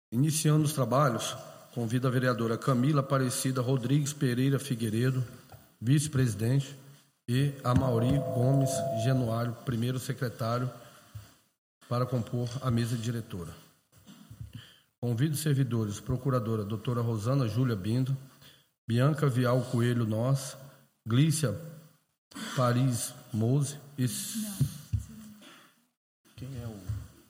Iniciando os trabalhos, convido a vereadora Camila Aparecida Rodrigues Pereira Figueiredo, vice-presidente, e a Mauri Gomes Januário, primeiro secretário, para compor a mesa diretora. Convido os servidores, procuradora doutora Rosana Júlia Bindo, Bianca Vial Coelho Nós, Glícia Paris Mose e... Quem é o...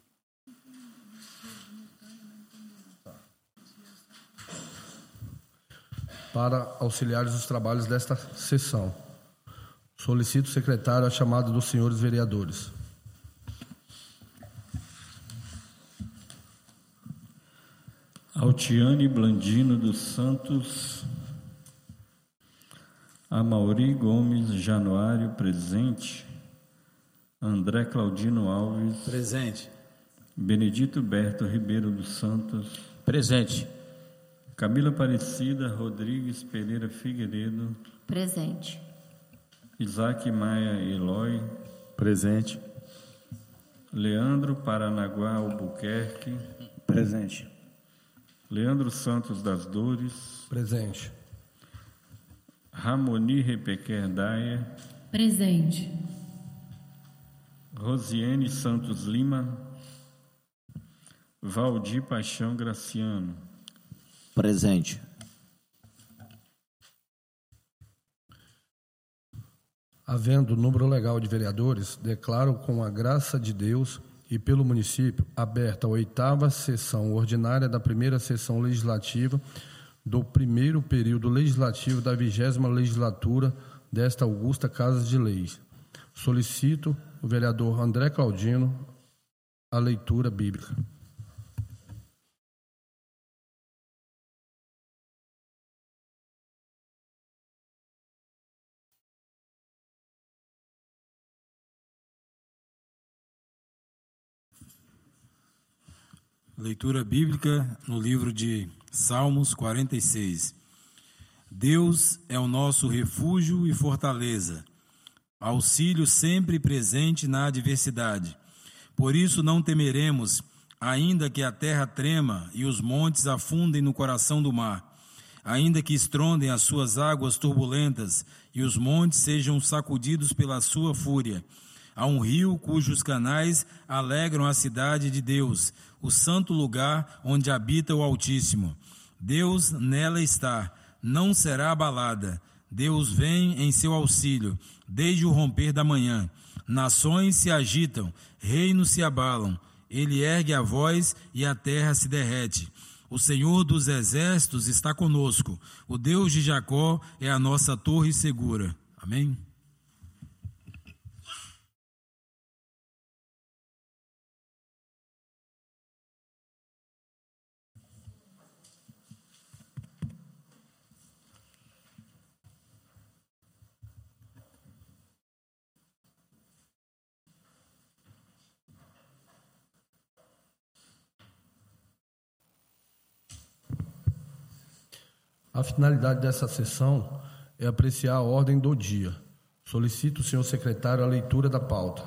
Para auxiliares os trabalhos desta sessão. Solicito o secretário a chamada dos senhores vereadores. Altiane Blandino dos Santos, Amauri Gomes Januário, presente. André Claudino Alves, presente. Benedito Berto Ribeiro dos Santos, presente. Camila Aparecida Rodrigues Pereira Figueiredo, presente. Isaac Maia Eloy, presente. Leandro Paranaguá Albuquerque, presente. Leandro Santos das Dores, presente. Ramoni Repequer Daia, presente. Rosiane Santos Lima, Valdir Paixão Graciano, presente. Havendo número legal de vereadores, declaro com a graça de Deus e pelo município aberta a 8ª sessão ordinária da primeira sessão legislativa do primeiro período legislativo da 20ª legislatura desta augusta Casa de Leis. Solicito o vereador André Claudino a leitura bíblica. Leitura bíblica no livro de Salmos 46. Deus é o nosso refúgio e fortaleza, auxílio sempre presente na adversidade. Por isso não temeremos, ainda que a terra trema e os montes afundem no coração do mar, ainda que estrondem as suas águas turbulentas e os montes sejam sacudidos pela sua fúria. Há um rio cujos canais alegram a cidade de Deus, o santo lugar onde habita o Altíssimo. Deus nela está, não será abalada. Deus vem em seu auxílio, desde o romper da manhã. Nações se agitam, reinos se abalam. Ele ergue a voz e a terra se derrete. O Senhor dos exércitos está conosco. O Deus de Jacó é a nossa torre segura. Amém? A finalidade dessa sessão é apreciar a ordem do dia. Solicito o senhor secretário a leitura da pauta.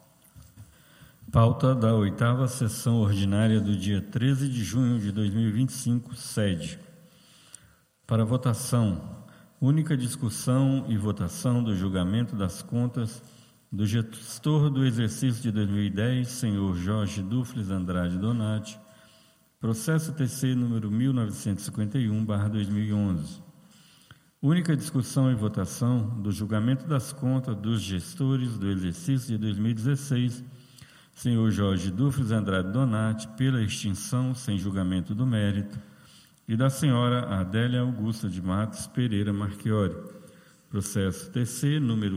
Pauta da 8ª sessão ordinária do dia 13 de junho de 2025, sede. Para votação, única discussão e votação do julgamento das contas do gestor do exercício de 2010, senhor Jorge Dufles Andrade Donati, processo TC número 1951/2011. Única discussão e votação do julgamento das contas dos gestores do exercício de 2016, senhor Jorge Dufles Andrade Donati, pela extinção sem julgamento do mérito, e da senhora Adélia Augusta de Matos Pereira Marchiori, processo TC número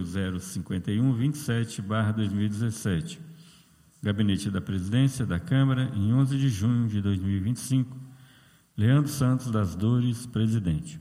05127/2017. Gabinete da Presidência da Câmara, em 11 de junho de 2025. Leandro Santos das Dores, presidente.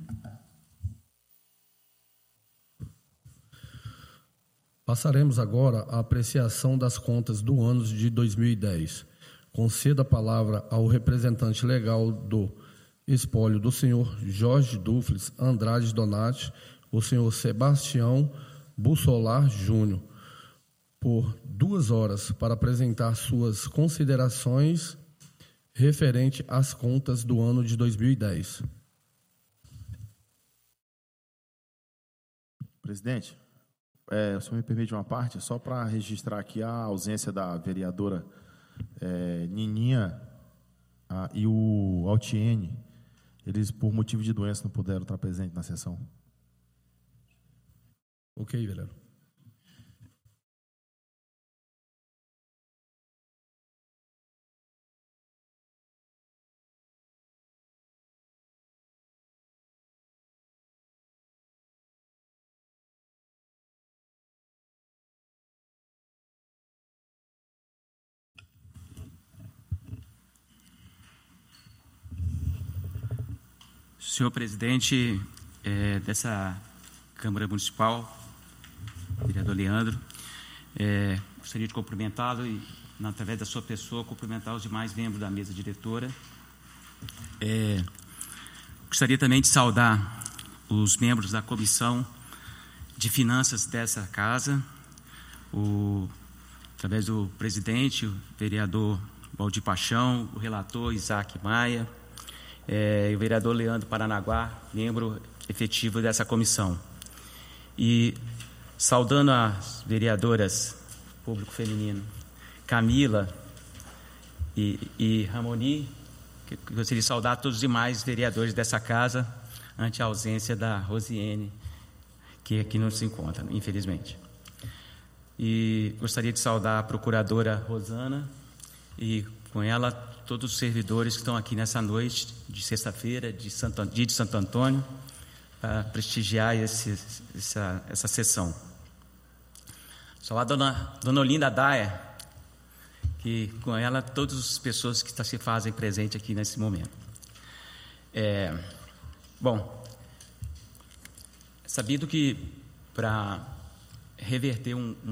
Passaremos agora à apreciação das contas do ano de 2010. Concedo a palavra ao representante legal do espólio do senhor Jorge Dufles Andrade Donati, o senhor Sebastião Bussolar Júnior, por 2 horas para apresentar suas considerações referente às contas do ano de 2010. Presidente, o senhor me permite uma parte, só para registrar aqui a ausência da vereadora Nininha e o Altiene. Eles, por motivo de doença, não puderam estar presentes na sessão. Ok, vereador. Senhor presidente dessa Câmara Municipal, vereador Leandro, gostaria de cumprimentá-lo e, através da sua pessoa, cumprimentar os demais membros da mesa diretora. Gostaria também de saudar os membros da Comissão de Finanças dessa casa, através do presidente, o vereador Valdir Paixão, o relator Isaac Maia, e o vereador Leandro Paranaguá, membro efetivo dessa comissão. E saudando as vereadoras público feminino Camila e Ramoni, que gostaria de saudar todos os demais vereadores dessa casa, ante a ausência da Rosiane, que aqui não se encontra, infelizmente. E gostaria de saudar a procuradora Rosana e, com ela, todos os servidores que estão aqui nessa noite de sexta-feira, dia de Santo Antônio, para prestigiar essa sessão. Só a dona Olinda Daia, que com ela todas as pessoas que se fazem presente aqui nesse momento. Bom, é sabido que para reverter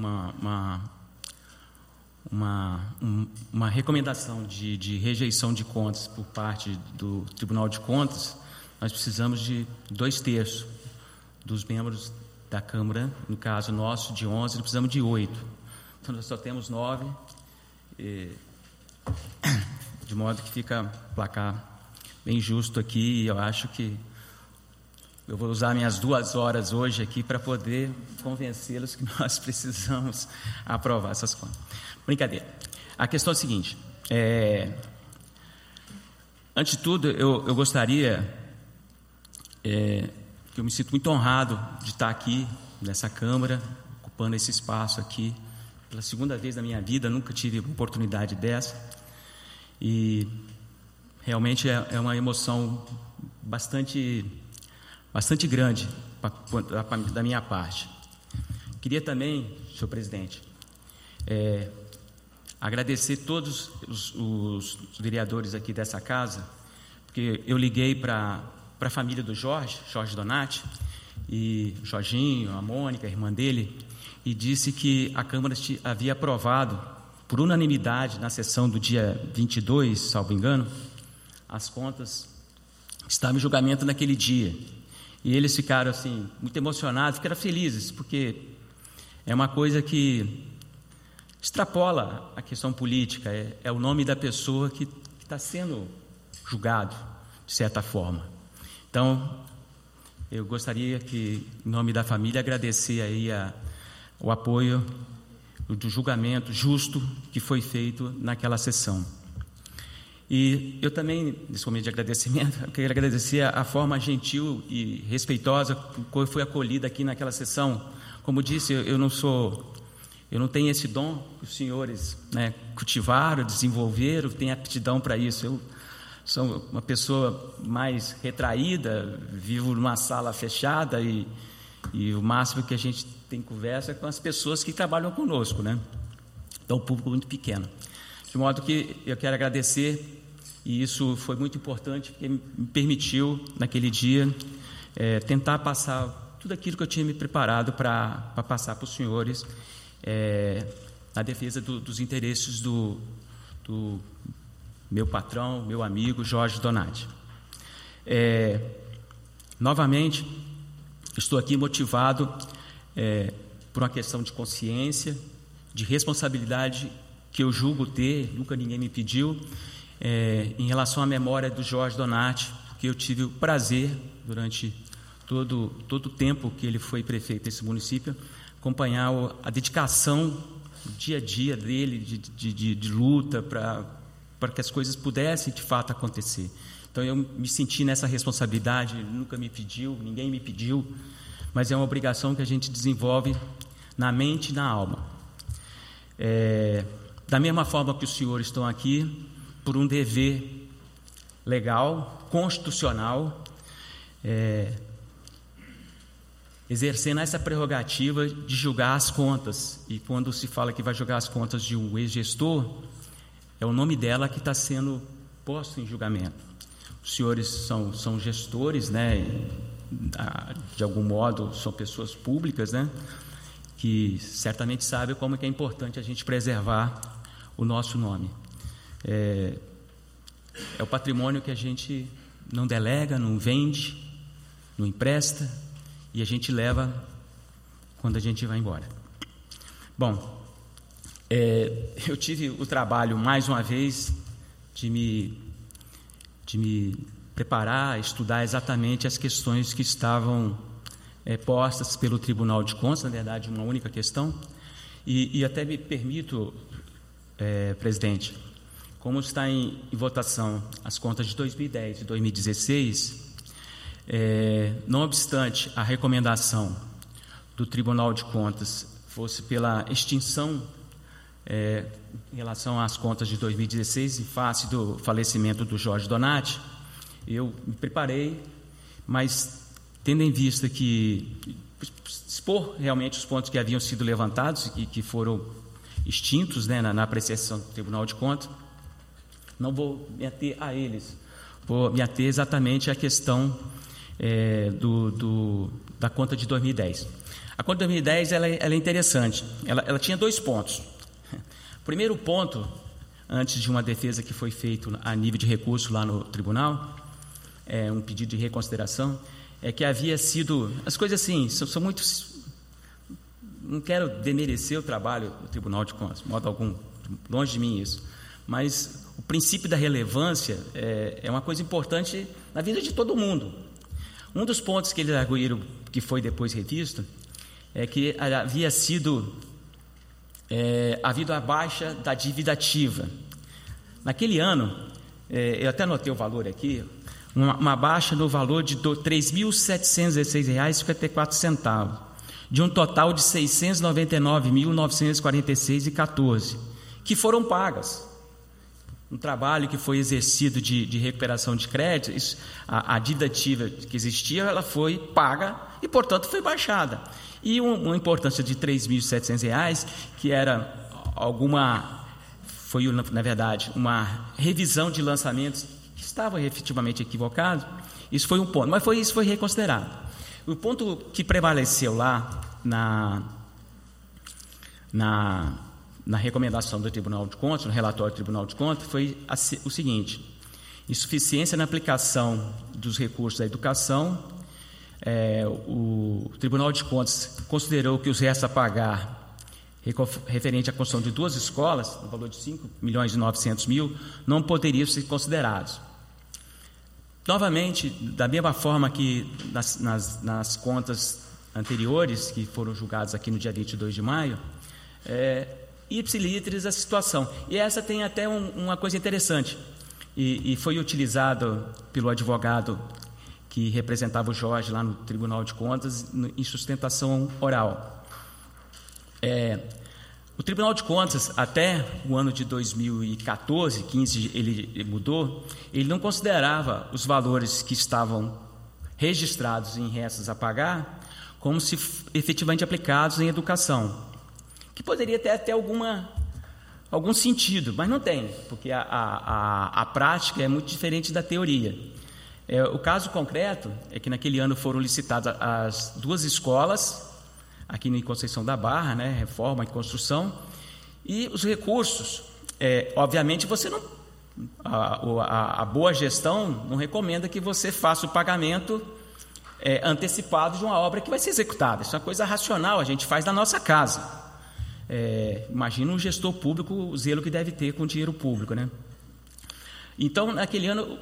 uma recomendação de rejeição de contas por parte do Tribunal de Contas, nós precisamos de 2/3 dos membros da Câmara, no caso nosso de 11, nós precisamos de 8. Então nós só temos 9, de modo que fica um placar bem justo aqui, e eu acho que eu vou usar minhas 2 horas hoje aqui para poder convencê-los que nós precisamos aprovar essas contas. Brincadeira. A questão é a seguinte, antes de tudo, eu gostaria, que eu me sinto muito honrado de estar aqui nessa Câmara, ocupando esse espaço aqui, pela segunda vez na minha vida, nunca tive oportunidade dessa, e realmente é uma emoção bastante grande da minha parte. Queria também, senhor presidente, agradecer todos os vereadores aqui dessa casa, porque eu liguei para a família do Jorge Donati, e o Jorginho, a Mônica, a irmã dele, e disse que a Câmara havia aprovado, por unanimidade, na sessão do dia 22, salvo engano, as contas estavam em julgamento naquele dia. E eles ficaram assim, muito emocionados, ficaram felizes, porque é uma coisa que extrapola a questão política, é o nome da pessoa que está sendo julgado, de certa forma. Então, eu gostaria que, em nome da família, agradecer aí o apoio do julgamento justo que foi feito naquela sessão. E eu também, nesse momento de agradecimento, quero agradecer a forma gentil e respeitosa com que foi acolhida aqui naquela sessão. Como disse, eu não tenho esse dom que os senhores cultivaram, desenvolveram, tenho aptidão para isso. Eu sou uma pessoa mais retraída, vivo numa sala fechada e o máximo que a gente tem conversa é com as pessoas que trabalham conosco, né? Então, um público muito pequeno. De modo que eu quero agradecer, e isso foi muito importante, porque me permitiu, naquele dia, tentar passar tudo aquilo que eu tinha me preparado para passar para os senhores, na defesa dos interesses do meu patrão, meu amigo Jorge Donati. Novamente, estou aqui motivado por uma questão de consciência, de responsabilidade que eu julgo ter, nunca ninguém me pediu, em relação à memória do Jorge Donati, porque eu tive o prazer, durante todo o tempo que ele foi prefeito desse município, acompanhar a dedicação, o dia a dia dele, de luta para que as coisas pudessem, de fato, acontecer. Então, eu me senti nessa responsabilidade, ele nunca me pediu, ninguém me pediu, mas é uma obrigação que a gente desenvolve na mente e na alma. Da mesma forma que os senhores estão aqui, por um dever legal, constitucional, exercendo essa prerrogativa de julgar as contas. E quando se fala que vai julgar as contas de um ex-gestor, é o nome dela que está sendo posto em julgamento. Os senhores são gestores, né? De algum modo são pessoas públicas, né? Que certamente sabem como é importante a gente preservar o nosso nome. É o patrimônio que a gente não delega, não vende, não empresta, e a gente leva quando a gente vai embora. Bom, eu tive o trabalho, mais uma vez, de me preparar, estudar exatamente as questões que estavam postas pelo Tribunal de Contas, na verdade, uma única questão, e até me permito, presidente, como está em votação as contas de 2010 e 2016, não obstante a recomendação do Tribunal de Contas fosse pela extinção em relação às contas de 2016, em face do falecimento do Jorge Donati, eu me preparei, mas tendo em vista que expor realmente os pontos que haviam sido levantados e que foram extintos, né, na apreciação do Tribunal de Contas, não vou me ater a eles, vou me ater exatamente à questão da conta de 2010. A conta de 2010 ela é interessante, ela tinha 2 pontos. O primeiro ponto, antes de uma defesa que foi feita a nível de recurso lá no tribunal, um pedido de reconsideração, é que havia sido, as coisas assim, são muito, não quero demerecer o trabalho do Tribunal de Contas, de modo algum, longe de mim isso, mas o princípio da relevância é uma coisa importante na vida de todo mundo. Um dos pontos que eles arguíram, que foi depois revisto, é que havia havido a baixa da dívida ativa. Naquele ano, eu até anotei o valor aqui, uma baixa no valor de R$ 3.716,54, de um total de R$ 699.946,14, que foram pagas. Um trabalho que foi exercido de recuperação de créditos, a dívida ativa que existia, ela foi paga e, portanto, foi baixada. E uma importância de R$ 3.700, que era foi, na verdade, uma revisão de lançamentos que estavam efetivamente equivocados, isso foi um ponto, mas isso foi reconsiderado. O ponto que prevaleceu lá na recomendação do Tribunal de Contas, no relatório do Tribunal de Contas, foi o seguinte: insuficiência na aplicação dos recursos da educação. O Tribunal de Contas considerou que os restos a pagar referente à construção de 2 escolas, no valor de R$ 5.900.000, não poderiam ser considerados. Novamente, da mesma forma que nas contas anteriores, que foram julgadas aqui no dia 22 de maio, ipsiliteris a situação. E essa tem até uma coisa interessante, e foi utilizado pelo advogado que representava o Jorge lá no Tribunal de Contas em sustentação oral. O Tribunal de Contas, até o ano de 2014, 15, ele mudou, ele não considerava os valores que estavam registrados em restos a pagar como se efetivamente aplicados em educação, que poderia ter até algum sentido, mas não tem, porque a prática é muito diferente da teoria. O caso concreto é que naquele ano foram licitadas as 2 escolas, aqui em Conceição da Barra, né, reforma e construção, e os recursos, obviamente você não, a boa gestão não recomenda que você faça o pagamento antecipado de uma obra que vai ser executada. Isso é uma coisa racional, a gente faz na nossa casa. Imagina um gestor público, o zelo que deve ter com o dinheiro público, né? Então, naquele ano,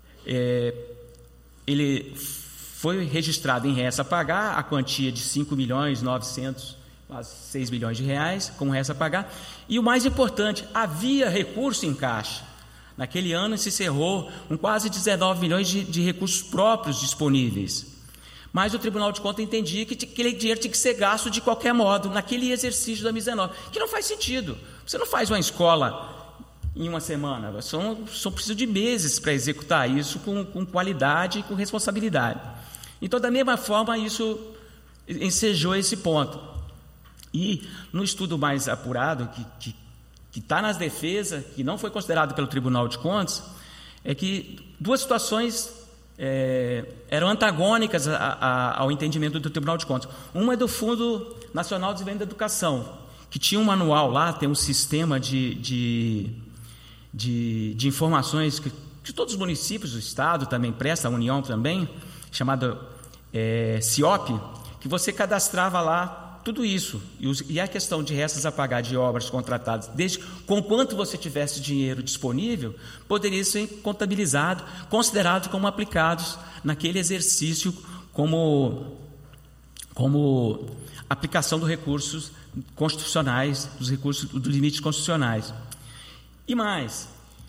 ele foi registrado em resta a pagar a quantia de 5.900.000, quase 6 milhões de reais, como resta a pagar. E o mais importante, havia recurso em caixa. Naquele ano se encerrou com quase 19 milhões de recursos próprios disponíveis. Mas o Tribunal de Contas entendia que aquele dinheiro tinha que ser gasto de qualquer modo, naquele exercício da 2019, que não faz sentido. Você não faz uma escola em uma semana, são preciso de meses para executar isso com qualidade e com responsabilidade. Então, da mesma forma, isso ensejou esse ponto. E no estudo mais apurado, que está nas defesas, que não foi considerado pelo Tribunal de Contas, é que duas situações eram antagônicas ao entendimento do Tribunal de Contas. Uma é do Fundo Nacional de Desenvolvimento da Educação, que tinha um manual lá, tem um sistema de informações que todos os municípios do Estado também prestam, a União também, chamado CIOP, que você cadastrava lá tudo isso, e a questão de restas a pagar de obras contratadas, desde com quanto você tivesse dinheiro disponível, poderia ser contabilizado, considerado como aplicados naquele exercício como aplicação dos recursos constitucionais, dos limites constitucionais. E mais,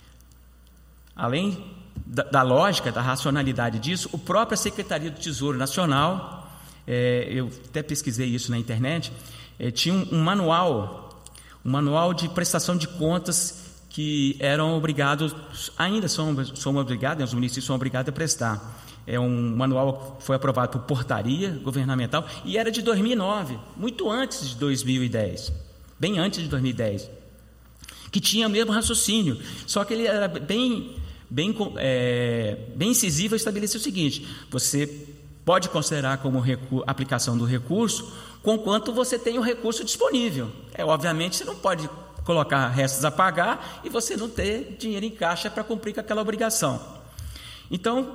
além da lógica, da racionalidade disso, a própria Secretaria do Tesouro Nacional, eu até pesquisei isso na internet, tinha um manual de prestação de contas que eram obrigados, ainda são obrigados, os municípios são obrigados a prestar. É um manual que foi aprovado por portaria governamental e era de 2009, muito antes de 2010, bem antes de 2010, que tinha o mesmo raciocínio, só que ele era bem incisivo a estabelecer o seguinte: você pode considerar como aplicação do recurso, conquanto você tem o recurso disponível. Obviamente, você não pode colocar restos a pagar e você não ter dinheiro em caixa para cumprir com aquela obrigação. Então,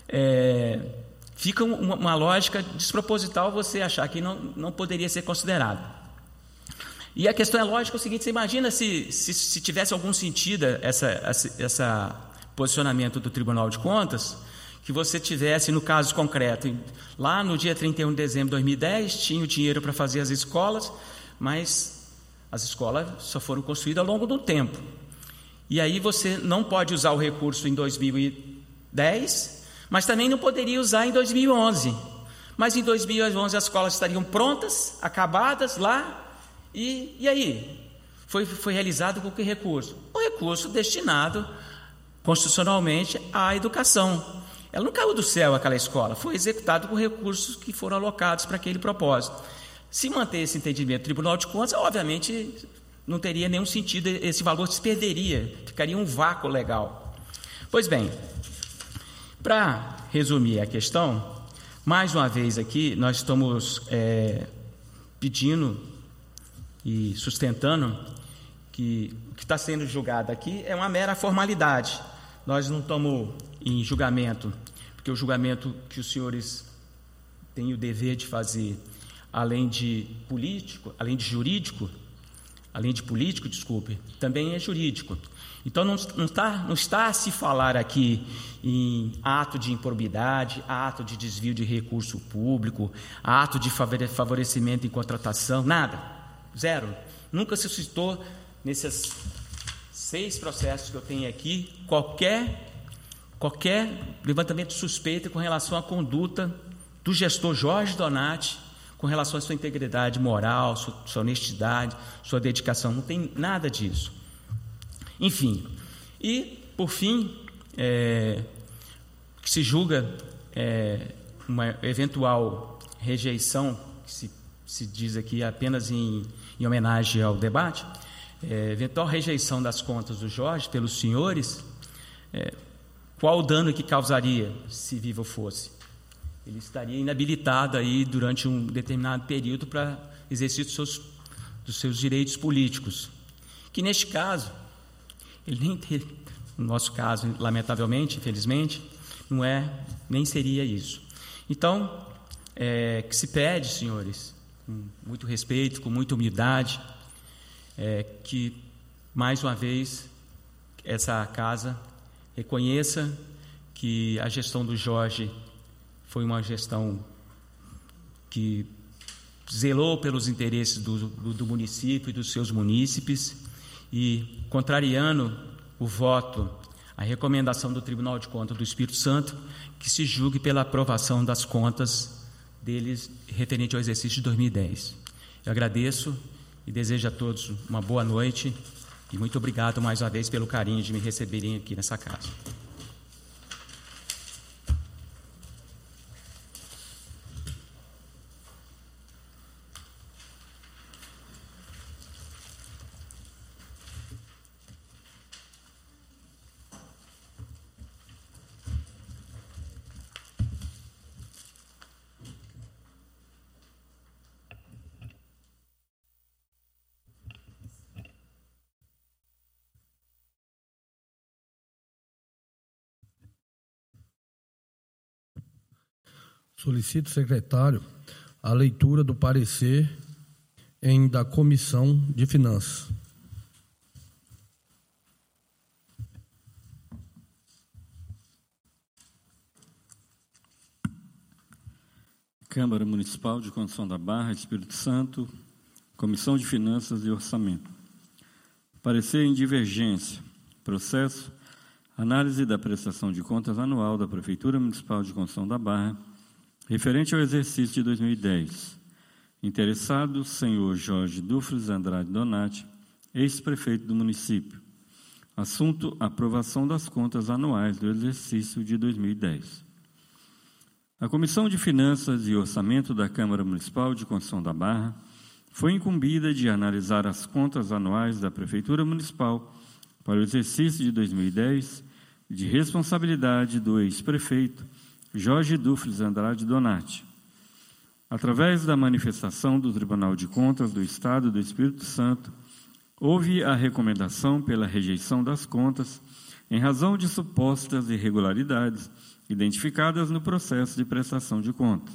fica uma lógica desproposital você achar que não poderia ser considerado. E a questão é lógica, é o seguinte: você imagina se tivesse algum sentido essa posicionamento do Tribunal de Contas, que você tivesse, no caso concreto, lá no dia 31 de dezembro de 2010, tinha o dinheiro para fazer as escolas, mas as escolas só foram construídas ao longo do tempo. E aí você não pode usar o recurso em 2010, mas também não poderia usar em 2011. Mas em 2011 as escolas estariam prontas, acabadas lá, e aí? Foi realizado com que recurso? O recurso destinado constitucionalmente à educação. Ela não caiu do céu, aquela escola, foi executado com recursos que foram alocados para aquele propósito. Se manter esse entendimento do Tribunal de Contas, obviamente não teria nenhum sentido, esse valor se perderia, ficaria um vácuo legal. Pois bem, para resumir a questão, mais uma vez aqui nós estamos pedindo e sustentando que o que está sendo julgado aqui é uma mera formalidade. Nós não estamos em julgamento, porque o julgamento que os senhores têm o dever de fazer, além de político, além de político, também é jurídico. Então não está a se falar aqui em ato de improbidade, ato de desvio de recurso público, ato de favorecimento em contratação, nada, zero. Nunca se citou nesses 6 processos que eu tenho aqui qualquer levantamento suspeito com relação à conduta do gestor Jorge Donati, com relação à sua integridade moral, sua honestidade, sua dedicação. Não tem nada disso. Enfim, e por fim, que se julga uma eventual rejeição, que se diz aqui apenas em homenagem ao debate, eventual rejeição das contas do Jorge pelos senhores, qual o dano que causaria se vivo fosse? Ele estaria inabilitado aí durante um determinado período para exercício dos seus direitos políticos, que neste caso, ele nem teria, no nosso caso, lamentavelmente, infelizmente, nem seria isso. Então, que se pede, senhores, com muito respeito, com muita humildade, que, mais uma vez, essa casa reconheça que a gestão do Jorge foi uma gestão que zelou pelos interesses do município e dos seus munícipes e, contrariando o voto, a recomendação do Tribunal de Contas do Espírito Santo, que se julgue pela aprovação das contas deles referente ao exercício de 2010. Eu agradeço e desejo a todos uma boa noite e muito obrigado mais uma vez pelo carinho de me receberem aqui nessa casa. Solicito, secretário, a leitura do parecer da Comissão de Finanças. Câmara Municipal de Condução da Barra, Espírito Santo, Comissão de Finanças e Orçamento. Parecer em divergência. Processo: análise da prestação de contas anual da Prefeitura Municipal de Condução da Barra, referente ao exercício de 2010. Interessado, senhor Jorge Dufres Andrade Donati, ex-prefeito do município. Assunto: aprovação das contas anuais do exercício de 2010. A Comissão de Finanças e Orçamento da Câmara Municipal de Condução da Barra foi incumbida de analisar as contas anuais da Prefeitura Municipal para o exercício de 2010, de responsabilidade do ex-prefeito Jorge Dufres Andrade Donati. Através da manifestação do Tribunal de Contas do Estado do Espírito Santo, houve a recomendação pela rejeição das contas em razão de supostas irregularidades identificadas no processo de prestação de contas.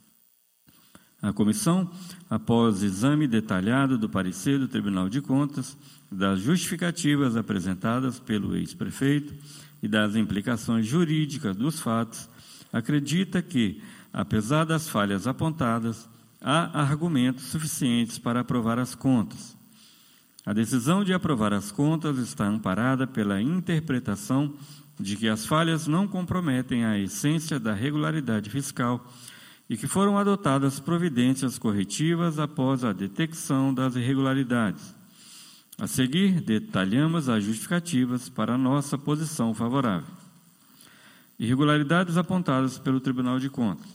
A comissão, após exame detalhado do parecer do Tribunal de Contas, das justificativas apresentadas pelo ex-prefeito e das implicações jurídicas dos fatos, acredita que, apesar das falhas apontadas, há argumentos suficientes para aprovar as contas. A decisão de aprovar as contas está amparada pela interpretação de que as falhas não comprometem a essência da regularidade fiscal e que foram adotadas providências corretivas após a detecção das irregularidades. A seguir, detalhamos as justificativas para a nossa posição favorável. Irregularidades apontadas pelo Tribunal de Contas.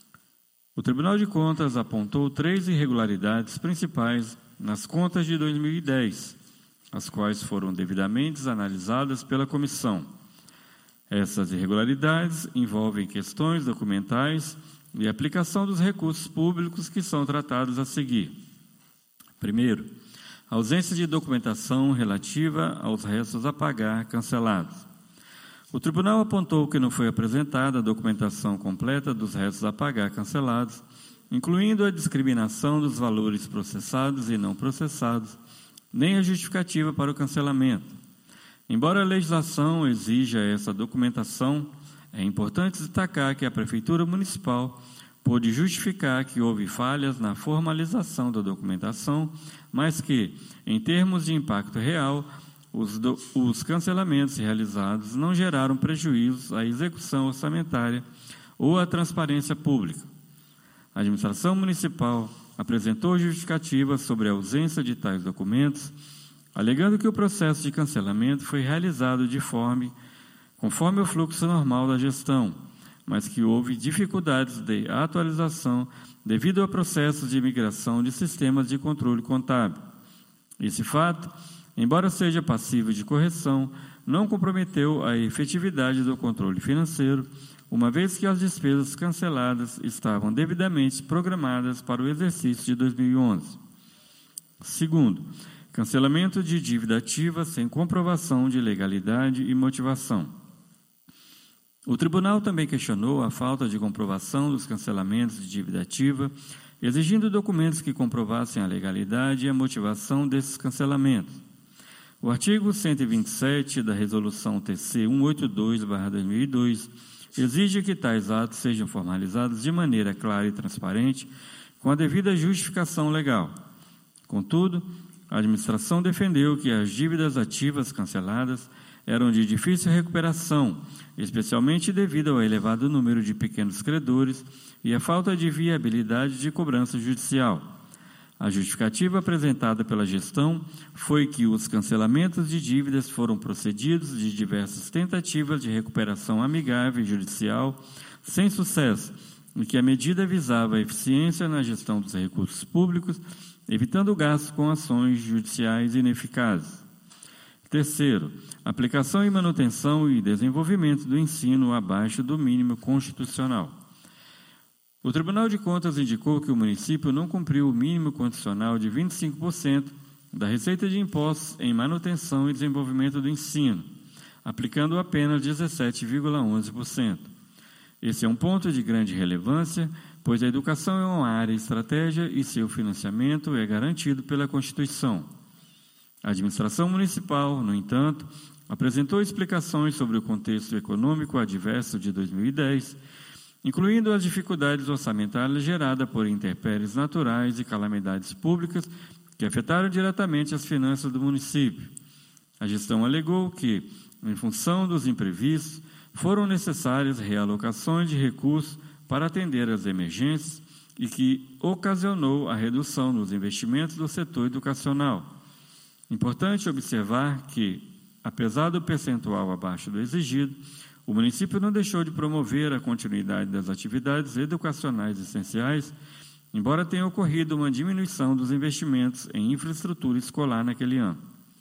O Tribunal de Contas apontou 3 irregularidades principais nas contas de 2010, as quais foram devidamente analisadas pela comissão. Essas irregularidades envolvem questões documentais e aplicação dos recursos públicos que são tratados a seguir. Primeiro, ausência de documentação relativa aos restos a pagar cancelados. O tribunal apontou que não foi apresentada a documentação completa dos restos a pagar cancelados, incluindo a discriminação dos valores processados e não processados, nem a justificativa para o cancelamento. Embora a legislação exija essa documentação, é importante destacar que a Prefeitura Municipal pôde justificar que houve falhas na formalização da documentação, mas que, em termos de impacto real, os cancelamentos realizados não geraram prejuízos à execução orçamentária ou à transparência pública. A administração municipal apresentou justificativas sobre a ausência de tais documentos, alegando que o processo de cancelamento foi realizado conforme o fluxo normal da gestão, mas que houve dificuldades de atualização devido a processos de migração de sistemas de controle contábil. Esse fato, embora seja passível de correção, não comprometeu a efetividade do controle financeiro, uma vez que as despesas canceladas estavam devidamente programadas para o exercício de 2011. Segundo, cancelamento de dívida ativa sem comprovação de legalidade e motivação. O tribunal também questionou a falta de comprovação dos cancelamentos de dívida ativa, exigindo documentos que comprovassem a legalidade e a motivação desses cancelamentos. O artigo 127 da Resolução TC 182/2002 exige que tais atos sejam formalizados de maneira clara e transparente, com a devida justificação legal. Contudo, a administração defendeu que as dívidas ativas canceladas eram de difícil recuperação, especialmente devido ao elevado número de pequenos credores e à falta de viabilidade de cobrança judicial. A justificativa apresentada pela gestão foi que os cancelamentos de dívidas foram procedidos de diversas tentativas de recuperação amigável e judicial sem sucesso, e que a medida visava a eficiência na gestão dos recursos públicos, evitando o gasto com ações judiciais ineficazes. Terceiro, aplicação e manutenção e desenvolvimento do ensino abaixo do mínimo constitucional. O Tribunal de Contas indicou que o município não cumpriu o mínimo condicional de 25% da receita de impostos em manutenção e desenvolvimento do ensino, aplicando apenas 17,11%. Esse é um ponto de grande relevância, pois a educação é uma área estratégica e seu financiamento é garantido pela Constituição. A administração municipal, no entanto, apresentou explicações sobre o contexto econômico adverso de 2010, incluindo as dificuldades orçamentárias geradas por intempéries naturais e calamidades públicas que afetaram diretamente as finanças do município. A gestão alegou que, em função dos imprevistos, foram necessárias realocações de recursos para atender às emergências e que ocasionou a redução nos investimentos do setor educacional. Importante observar que, apesar do percentual abaixo do exigido, o município não deixou de promover a continuidade das atividades educacionais essenciais, embora tenha ocorrido uma diminuição dos investimentos em infraestrutura escolar naquele ano.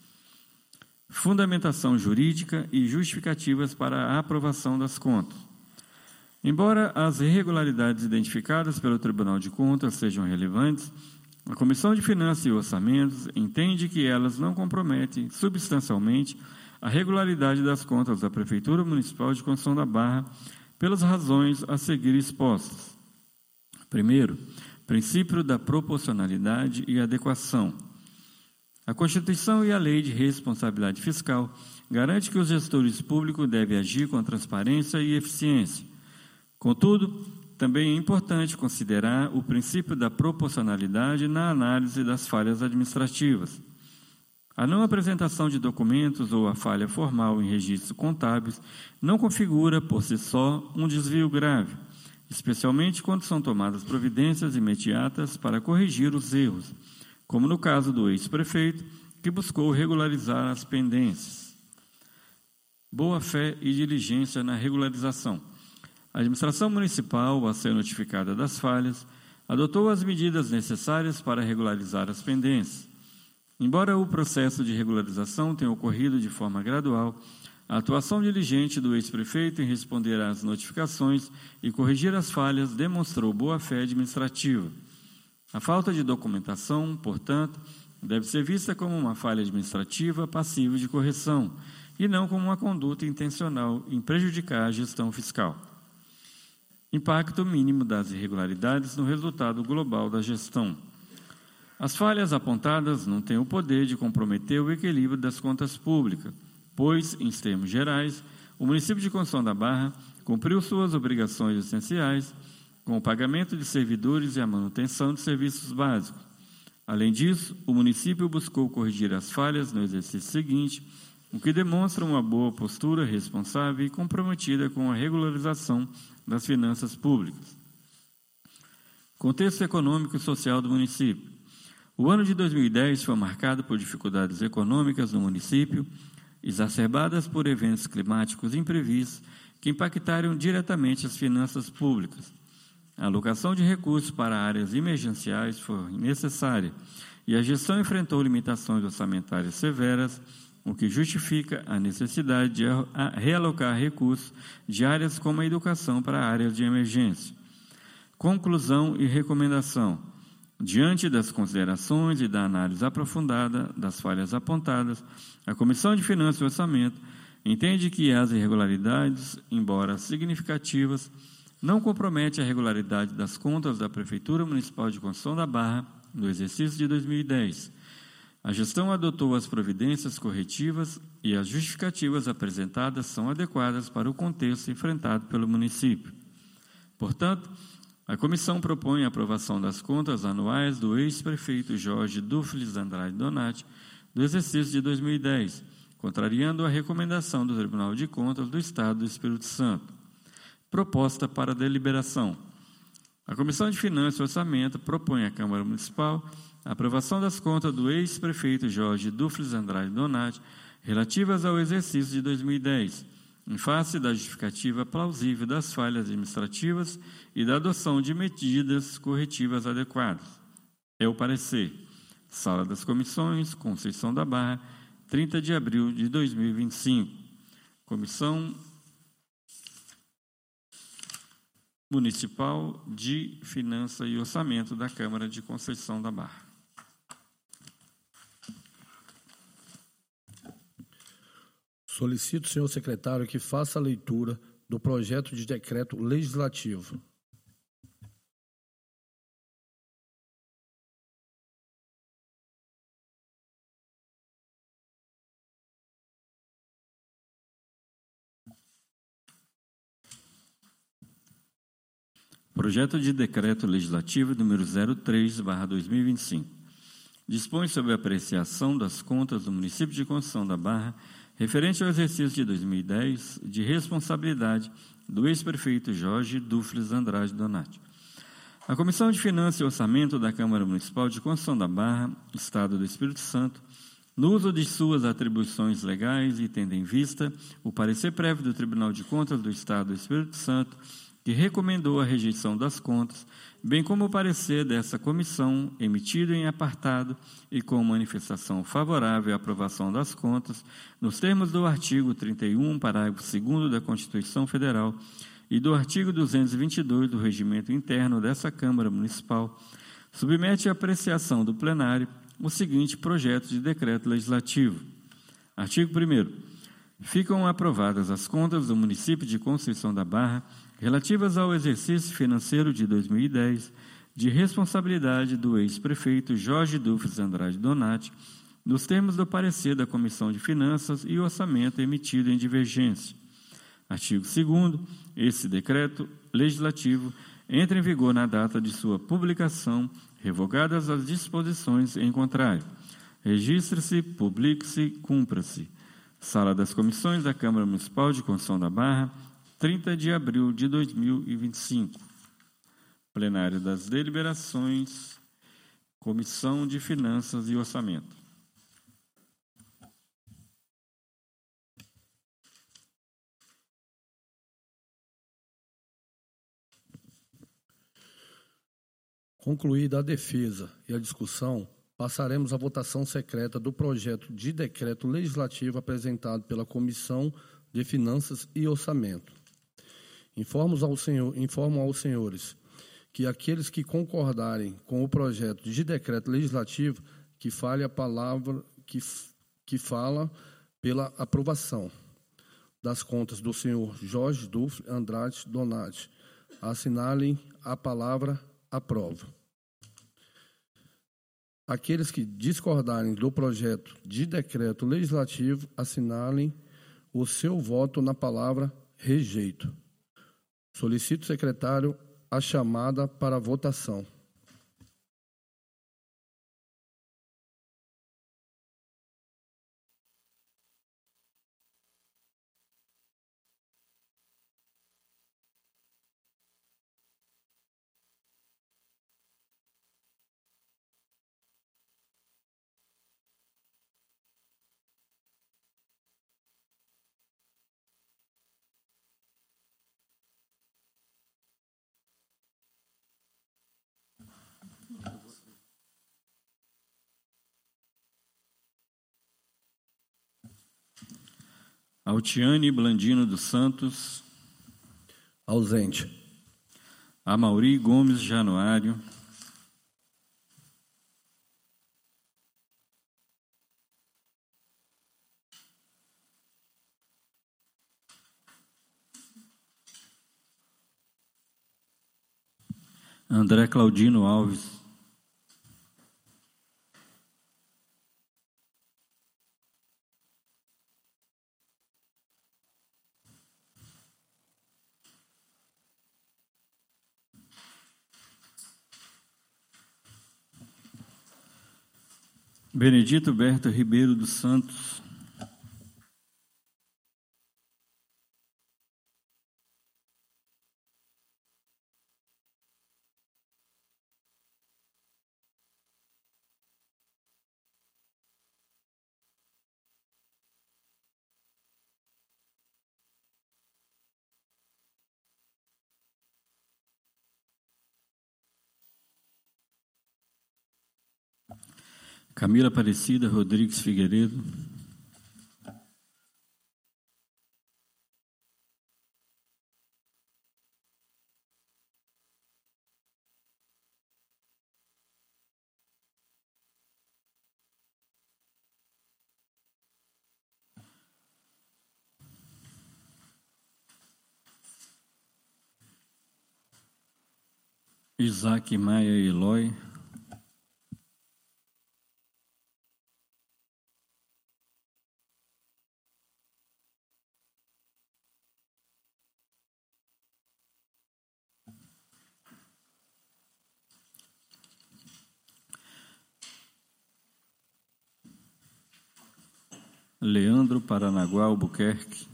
Fundamentação jurídica e justificativas para a aprovação das contas. Embora as irregularidades identificadas pelo Tribunal de Contas sejam relevantes, a Comissão de Finanças e Orçamentos entende que elas não comprometem substancialmente a regularidade das contas da Prefeitura Municipal de Conceição da Barra pelas razões a seguir expostas. Primeiro, princípio da proporcionalidade e adequação. A Constituição e a Lei de Responsabilidade Fiscal garantem que os gestores públicos devem agir com transparência e eficiência. Contudo, também é importante considerar o princípio da proporcionalidade na análise das falhas administrativas. A não apresentação de documentos ou a falha formal em registros contábeis não configura, por si só, um desvio grave, especialmente quando são tomadas providências imediatas para corrigir os erros, como no caso do ex-prefeito, que buscou regularizar as pendências. Boa-fé e diligência na regularização. A administração municipal, a ser notificada das falhas, adotou as medidas necessárias para regularizar as pendências. Embora o processo de regularização tenha ocorrido de forma gradual, a atuação diligente do ex-prefeito em responder às notificações e corrigir as falhas demonstrou boa-fé administrativa. A falta de documentação, portanto, deve ser vista como uma falha administrativa passível de correção e não como uma conduta intencional em prejudicar a gestão fiscal. Impacto mínimo das irregularidades no resultado global da gestão. As falhas apontadas não têm o poder de comprometer o equilíbrio das contas públicas, pois, em termos gerais, o município de Conceição da Barra cumpriu suas obrigações essenciais com o pagamento de servidores e a manutenção de serviços básicos. Além disso, o município buscou corrigir as falhas no exercício seguinte, o que demonstra uma boa postura responsável e comprometida com a regularização das finanças públicas. Contexto econômico e social do município. O ano de 2010 foi marcado por dificuldades econômicas no município, exacerbadas por eventos climáticos imprevistos que impactaram diretamente as finanças públicas. A alocação de recursos para áreas emergenciais foi necessária e a gestão enfrentou limitações orçamentárias severas, o que justifica a necessidade de realocar recursos de áreas como a educação para áreas de emergência. Conclusão e recomendação. Diante das considerações e da análise aprofundada das falhas apontadas, a Comissão de Finanças e Orçamento entende que as irregularidades, embora significativas, não comprometem a regularidade das contas da Prefeitura Municipal de Conceição da Barra no exercício de 2010. A gestão adotou as providências corretivas e as justificativas apresentadas são adequadas para o contexto enfrentado pelo município. Portanto, a comissão propõe a aprovação das contas anuais do ex-prefeito Jorge Dúfilis Andrade Donati do exercício de 2010, contrariando a recomendação do Tribunal de Contas do Estado do Espírito Santo. Proposta para deliberação. A Comissão de Finanças e Orçamento propõe à Câmara Municipal a aprovação das contas do ex-prefeito Jorge Dúfilis Andrade Donati relativas ao exercício de 2010, em face da justificativa plausível das falhas administrativas e da adoção de medidas corretivas adequadas. É o parecer. Sala das Comissões, Conceição da Barra, 30 de abril de 2025. Comissão Municipal de Finanças e Orçamento da Câmara de Conceição da Barra. Solicito, senhor secretário, que faça a leitura do projeto de decreto legislativo. Projeto de Decreto Legislativo número 03/2025. Dispõe sobre a apreciação das contas do município de Conceição da Barra referente ao exercício de 2010 de responsabilidade do ex-prefeito Jorge Dúfilis Andrade Donati. A Comissão de Finanças e Orçamento da Câmara Municipal de Conceição da Barra, Estado do Espírito Santo, no uso de suas atribuições legais e tendo em vista o parecer prévio do Tribunal de Contas do Estado do Espírito Santo, que recomendou a rejeição das contas, bem como o parecer dessa comissão, emitido em apartado e com manifestação favorável à aprovação das contas, nos termos do artigo 31, parágrafo 2º da Constituição Federal e do artigo 222 do Regimento Interno dessa Câmara Municipal, submete à apreciação do plenário o seguinte projeto de decreto legislativo. Artigo 1º. Ficam aprovadas as contas do município de Conceição da Barra relativas ao exercício financeiro de 2010, de responsabilidade do ex-prefeito Jorge Dúfilis Andrade Donati, nos termos do parecer da Comissão de Finanças e Orçamento emitido em divergência. Artigo 2º. Esse decreto legislativo entra em vigor na data de sua publicação, revogadas as disposições em contrário. Registre-se, publique-se, cumpra-se. Sala das Comissões da Câmara Municipal de Conceição da Barra, 30 de abril de 2025. Plenário das deliberações, Comissão de Finanças e Orçamento. Concluída a defesa e a discussão, passaremos à votação secreta do projeto de decreto legislativo apresentado pela Comissão de Finanças e Orçamento. Informo aos senhores que aqueles que concordarem com o projeto de decreto legislativo, que fale a palavra que fala pela aprovação das contas do senhor Jorge Dúfilis Andrade Donati, assinalem a palavra aprovo. Aqueles que discordarem do projeto de decreto legislativo, assinalem o seu voto na palavra rejeito. Solicito, secretário, a chamada para votação. Altiane Blandino dos Santos. Ausente. Amaury Gomes Januário. André Claudino Alves. Benedito Berta Ribeiro dos Santos. Camila Aparecida Rodrigues Figueiredo. Isaac Maia Eloy. Leandro Paranaguá Albuquerque.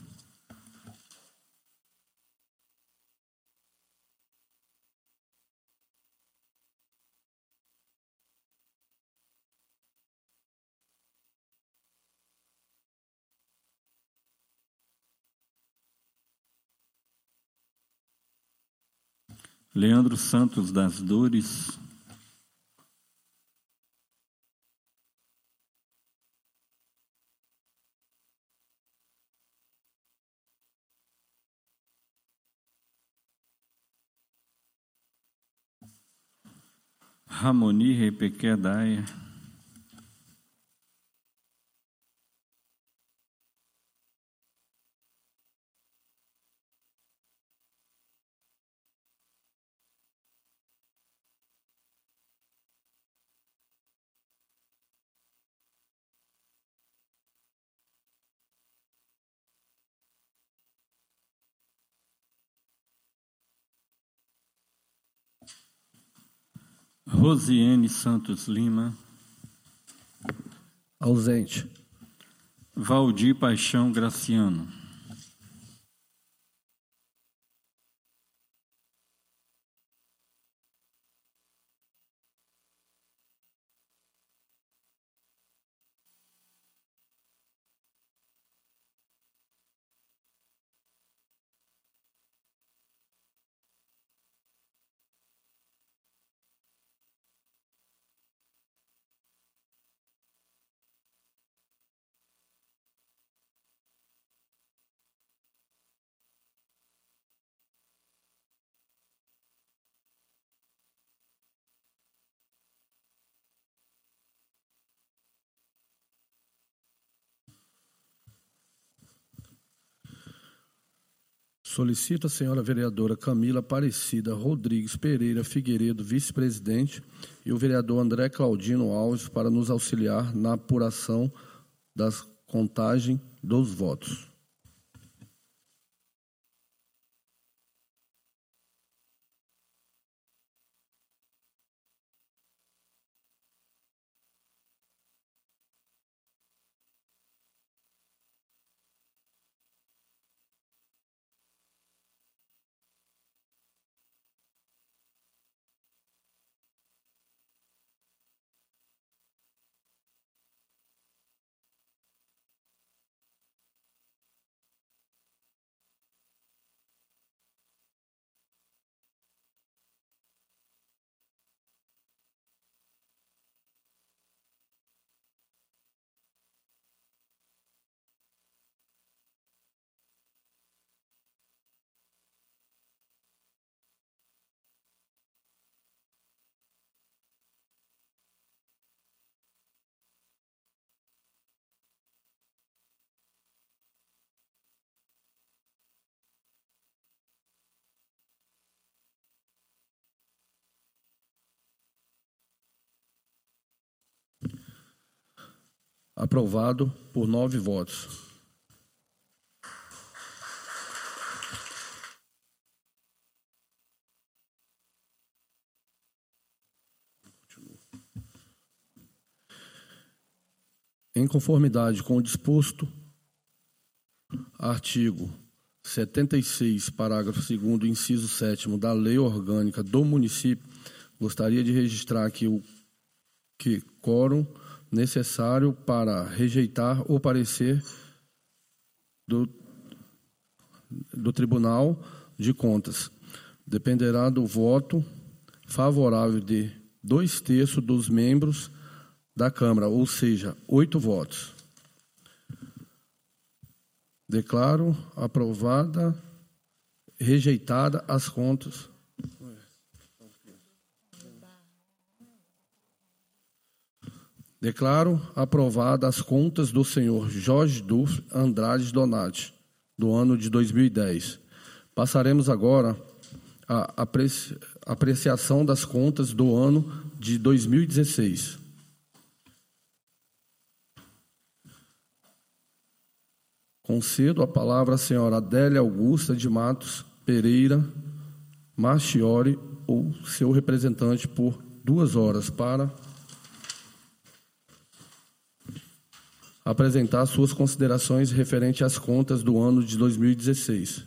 Leandro Santos das Dores. Ramoni Repeque Daia. Rosiane Santos Lima. Ausente. Valdir Paixão Graciano. Solicito a senhora vereadora Camila Aparecida Rodrigues Pereira Figueiredo, vice-presidente, e o vereador André Claudino Alves para nos auxiliar na apuração da contagem dos votos. Aprovado por 9 votos. em conformidade com o disposto artigo 76, parágrafo 2º, inciso 7º da Lei Orgânica do Município, gostaria de registrar aqui o quórum necessário para rejeitar o parecer do Tribunal de Contas. Dependerá do voto favorável de 2/3 dos membros da Câmara, ou seja, 8 votos. Declaro rejeitada as contas. Declaro aprovada as contas do senhor Jorge Dufles Andrade Donati, do ano de 2010. Passaremos agora à apreciação das contas do ano de 2016. Concedo a palavra à senhora Adélia Augusta de Matos Pereira Marchiori, ou seu representante, por 2 horas, para apresentar suas considerações referentes às contas do ano de 2016.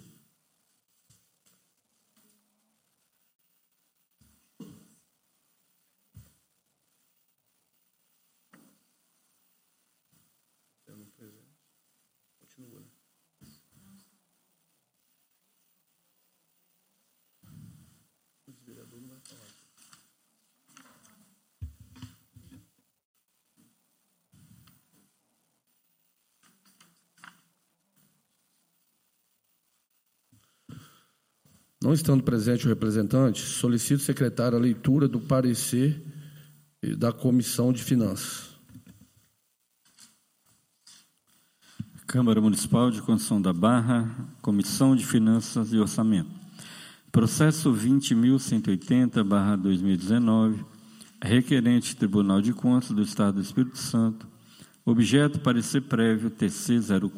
Não estando presente o representante, solicito ao secretário a leitura do parecer da Comissão de Finanças. Câmara Municipal de Construção da Barra, Comissão de Finanças e Orçamento. Processo 20.180/2019, requerente Tribunal de Contas do Estado do Espírito Santo, objeto parecer prévio TC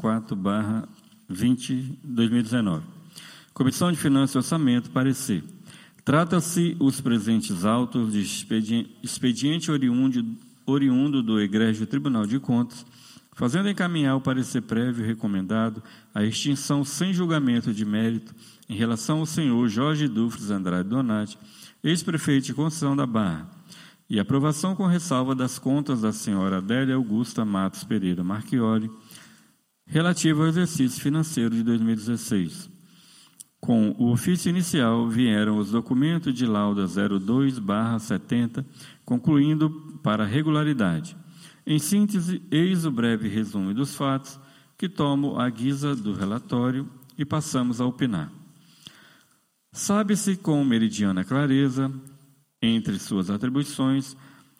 04/2019. Comissão de Finanças e Orçamento, parecer. Trata-se os presentes autos de expediente oriundo do Egrégio Tribunal de Contas, fazendo encaminhar o parecer prévio recomendado a extinção sem julgamento de mérito em relação ao senhor Jorge Dufles Andrade Donati, ex-prefeito de Construção da Barra, e aprovação com ressalva das contas da senhora Adélia Augusta Matos Pereira Marchiori, relativa ao exercício financeiro de 2016. Com o ofício inicial vieram os documentos de lauda 02/70, concluindo para regularidade. Em síntese, eis o breve resumo dos fatos, que tomo à guisa do relatório e passamos a opinar. Sabe-se com meridiana clareza, entre suas atribuições,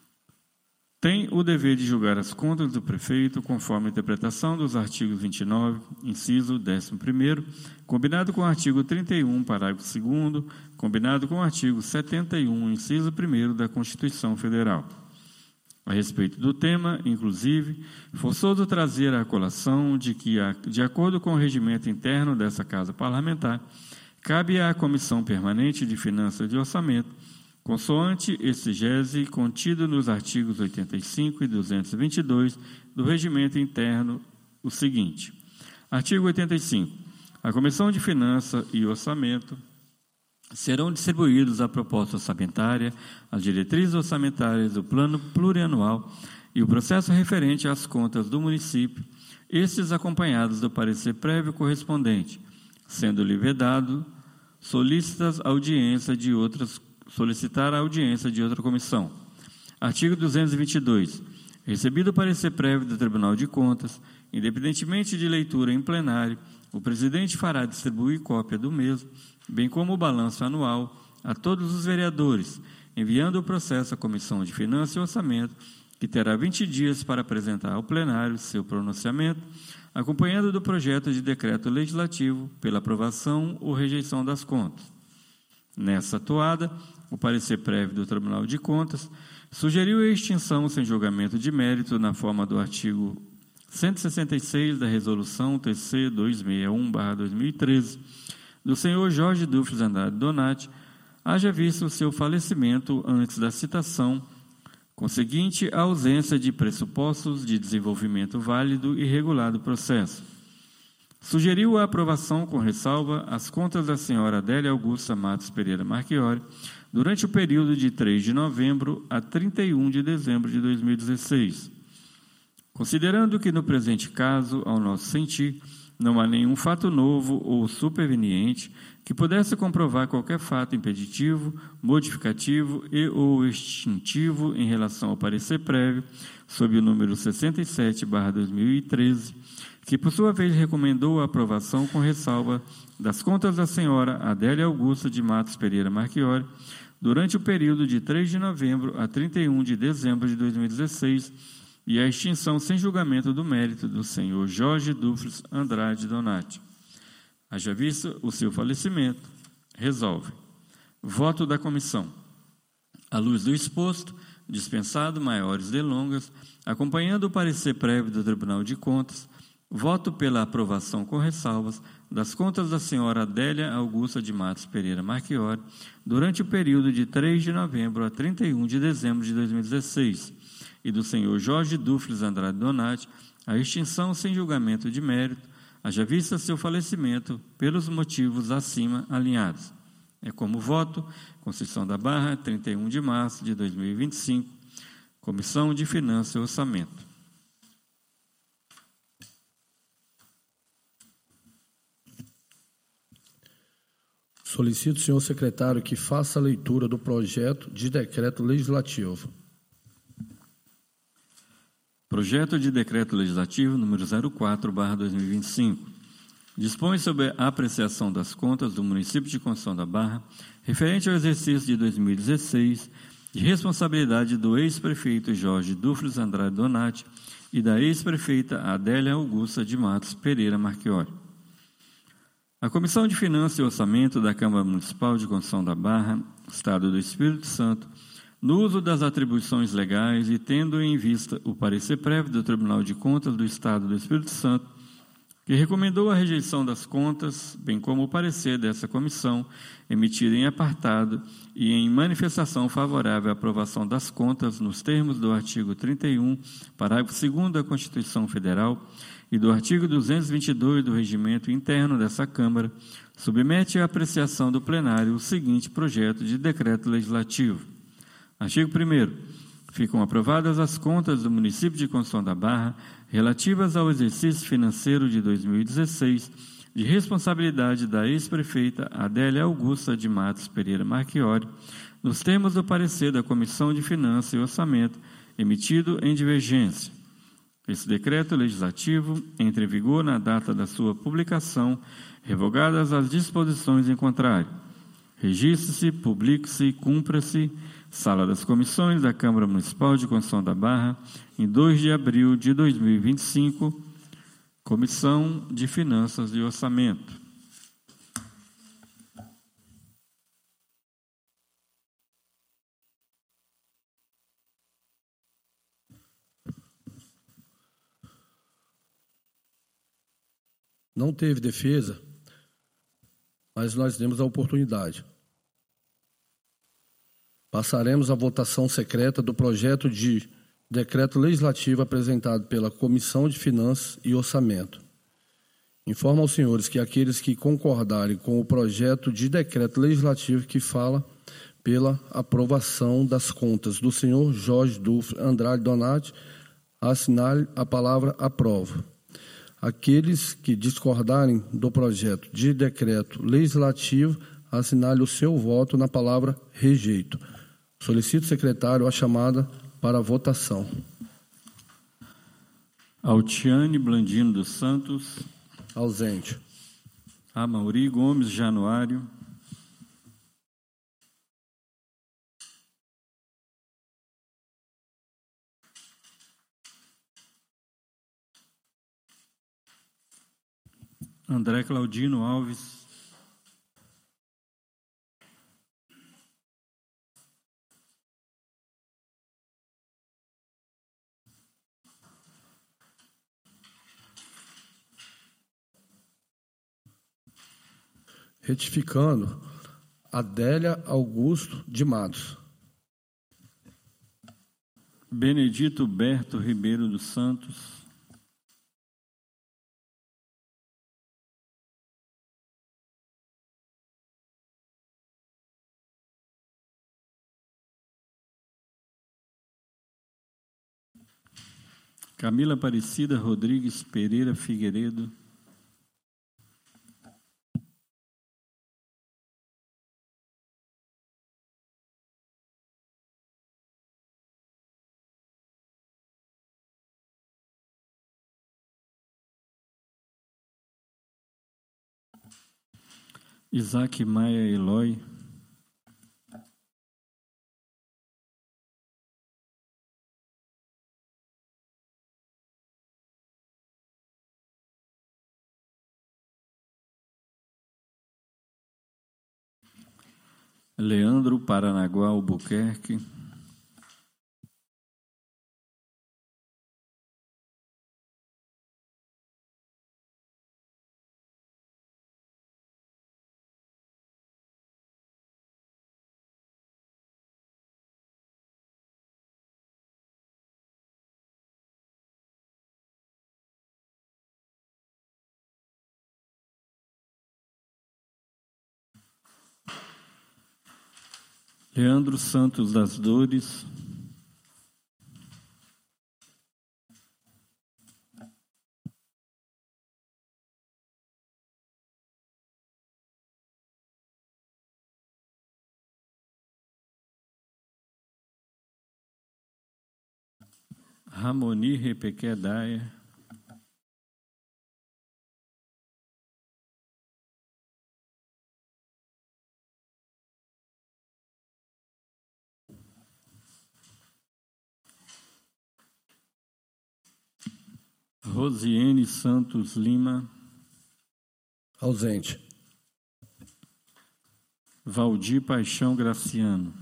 tem o dever de julgar as contas do prefeito conforme a interpretação dos artigos 29, inciso 11º, combinado com o artigo 31, parágrafo 2º, combinado com o artigo 71, inciso 1º da Constituição Federal. A respeito do tema, inclusive, forçoso trazer à colação de que, de acordo com o regimento interno dessa Casa Parlamentar, cabe à Comissão Permanente de Finanças e Orçamento, consoante exegese contido nos artigos 85 e 222 do Regimento Interno, o seguinte. Artigo 85. A Comissão de Finanças e Orçamento serão distribuídos a proposta orçamentária, as diretrizes orçamentárias do Plano Plurianual e o processo referente às contas do município, estes acompanhados do parecer prévio correspondente, sendo-lhe vedado solicitar a audiência de outra comissão. Artigo 222. Recebido o parecer prévio do Tribunal de Contas, independentemente de leitura em plenário, o presidente fará distribuir cópia do mesmo, bem como o balanço anual, a todos os vereadores, enviando o processo à Comissão de Finanças e Orçamento, que terá 20 dias para apresentar ao plenário seu pronunciamento, acompanhado do projeto de decreto legislativo pela aprovação ou rejeição das contas. Nessa toada, o parecer prévio do Tribunal de Contas sugeriu a extinção sem julgamento de mérito na forma do artigo 166 da Resolução TC 261/2013 do senhor Jorge Dufles Andrade Donati, haja visto o seu falecimento antes da citação, conseguinte à ausência de pressupostos de desenvolvimento válido e regular do processo. Sugeriu a aprovação com ressalva às contas da senhora Adélia Augusta Matos Pereira Marchiori durante o período de 3 de novembro a 31 de dezembro de 2016. Considerando que, no presente caso, ao nosso sentir, não há nenhum fato novo ou superveniente que pudesse comprovar qualquer fato impeditivo, modificativo e ou extintivo em relação ao parecer prévio, sob o número 67/2013, que, por sua vez, recomendou a aprovação com ressalva das contas da senhora Adélia Augusta de Matos Pereira Marchiori durante o período de 3 de novembro a 31 de dezembro de 2016, e a extinção sem julgamento do mérito do senhor Jorge Dufles Andrade Donati. Haja visto o seu falecimento, resolve. Voto da comissão. À luz do exposto, dispensado maiores delongas, acompanhando o parecer prévio do Tribunal de Contas, voto pela aprovação com ressalvas das contas da senhora Adélia Augusta de Matos Pereira Marchiori durante o período de 3 de novembro a 31 de dezembro de 2016, e do senhor Jorge Dufles Andrade Donati, a extinção sem julgamento de mérito, haja vista seu falecimento pelos motivos acima alinhados. É como voto, Conceição da Barra, 31 de março de 2025, Comissão de Finanças e Orçamento. Solicito, senhor secretário, que faça a leitura do projeto de decreto legislativo. Projeto de Decreto Legislativo número 04/2025. Dispõe sobre a apreciação das contas do município de Conceição da Barra, referente ao exercício de 2016, de responsabilidade do ex-prefeito Jorge Dufles Andrade Donati e da ex-prefeita Adélia Augusta de Matos Pereira Marchiori. A Comissão de Finanças e Orçamento da Câmara Municipal de Conceição da Barra, Estado do Espírito Santo, no uso das atribuições legais e tendo em vista o parecer prévio do Tribunal de Contas do Estado do Espírito Santo, que recomendou a rejeição das contas, bem como o parecer dessa comissão, emitido em apartado e em manifestação favorável à aprovação das contas nos termos do artigo 31, parágrafo 2º da Constituição Federal e do artigo 222 do Regimento Interno dessa Câmara, submete à apreciação do plenário o seguinte projeto de decreto legislativo. Artigo 1º. Ficam aprovadas as contas do município de Conceição da Barra relativas ao exercício financeiro de 2016, de responsabilidade da ex-prefeita Adélia Augusta de Matos Pereira Marchiori, nos termos do parecer da Comissão de Finanças e Orçamento, emitido em divergência. Esse decreto legislativo entra em vigor na data da sua publicação, revogadas as disposições em contrário. Registre-se, publique-se e cumpra-se Sala das Comissões da Câmara Municipal de Conceição da Barra, em 2 de abril de 2025, Comissão de Finanças e Orçamento. Não teve defesa, mas nós demos a oportunidade. Passaremos à votação secreta do projeto de decreto legislativo apresentado pela Comissão de Finanças e Orçamento. Informo aos senhores que aqueles que concordarem com o projeto de decreto legislativo que fala pela aprovação das contas do senhor Jorge Dufles Andrade Donati, assinale a palavra aprovo. Aqueles que discordarem do projeto de decreto legislativo, assinale o seu voto na palavra rejeito. Solicito, secretário, a chamada para a votação. Altiane Blandino dos Santos. Ausente. Amaury Gomes Januário. André Claudino Alves. Retificando, Adélia Augusto de Matos. Benedito Berto Ribeiro dos Santos. Camila Aparecida Rodrigues Pereira Figueiredo. Isaac Maia Eloy. Leandro Paranaguá Albuquerque. Leandro Santos das Dores. Ramoni Repequé Daia. Rosiane Santos Lima. Ausente. Valdir Paixão Graciano.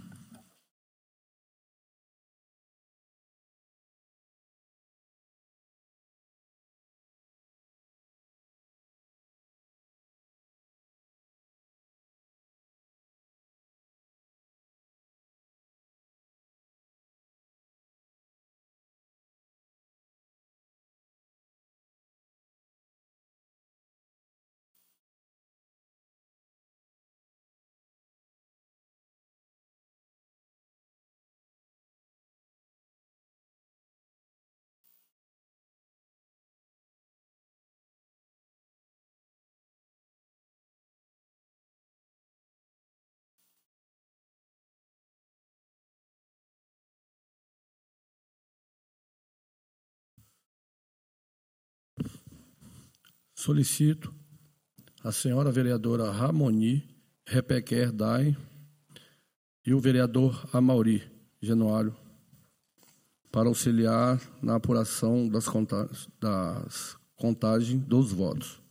Solicito a senhora vereadora Ramoni Repequer Dai e o vereador Amaury Januário para auxiliar na apuração das contagens dos votos.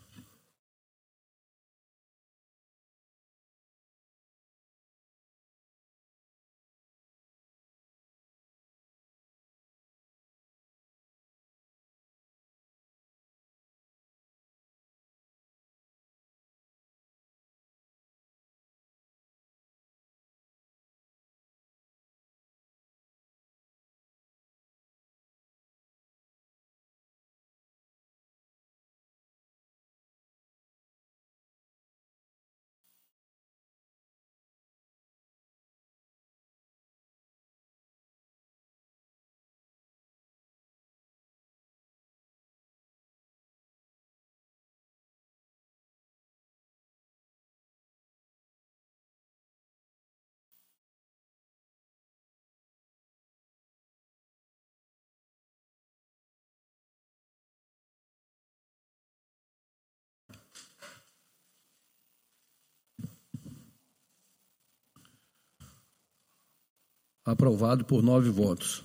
Aprovado por 9 votos.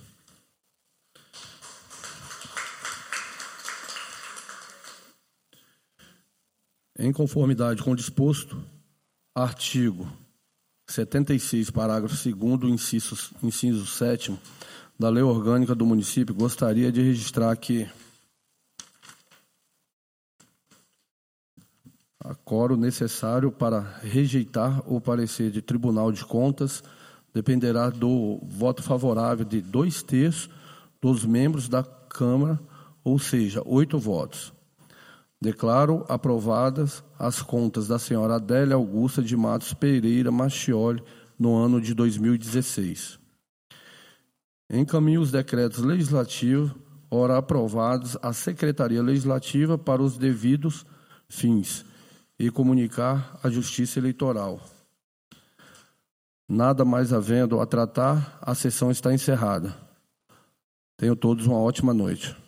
Em conformidade com o disposto, artigo 76, parágrafo 2º, inciso 7º da Lei Orgânica do Município, gostaria de registrar que há quórum necessário para rejeitar o parecer de Tribunal de Contas dependerá do voto favorável de 2/3 dos membros da Câmara, ou seja, 8 votos. Declaro aprovadas as contas da senhora Adélia Augusta de Matos Pereira Machioli no ano de 2016. Encaminho os decretos legislativos, ora aprovados, à Secretaria Legislativa para os devidos fins e comunicar à Justiça Eleitoral. Nada mais havendo a tratar, a sessão está encerrada. Tenham todos uma ótima noite.